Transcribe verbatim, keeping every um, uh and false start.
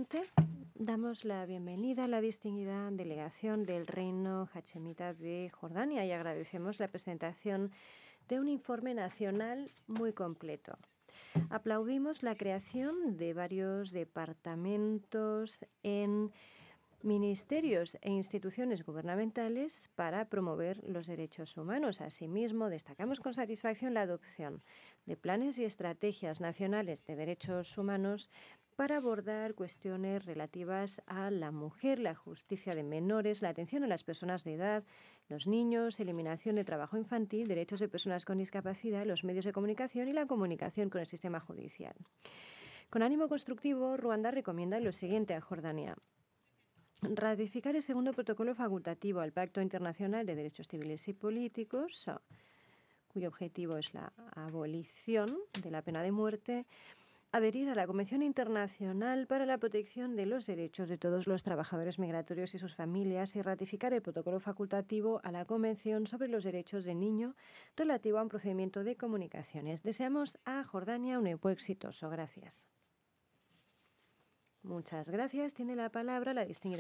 Finalmente, damos la bienvenida a la distinguida delegación del Reino Hachemita de Jordania y agradecemos la presentación de un informe nacional muy completo. Aplaudimos la creación de varios departamentos en ministerios e instituciones gubernamentales para promover los derechos humanos. Asimismo, destacamos con satisfacción la adopción de planes y estrategias nacionales de derechos humanos para abordar cuestiones relativas a la mujer, la justicia de menores, la atención a las personas de edad, los niños, eliminación de trabajo infantil, derechos de personas con discapacidad, los medios de comunicación y la comunicación con el sistema judicial. Con ánimo constructivo, Ruanda recomienda lo siguiente a Jordania: ratificar el segundo protocolo facultativo al Pacto Internacional de Derechos Civiles y Políticos, cuyo objetivo es la abolición de la pena de muerte; adherir a la Convención Internacional para la Protección de los Derechos de todos los trabajadores migratorios y sus familias; y ratificar el protocolo facultativo a la Convención sobre los Derechos del Niño relativo a un procedimiento de comunicaciones. Deseamos a Jordania un E P O exitoso. Gracias. Muchas gracias. Tiene la palabra la distinguida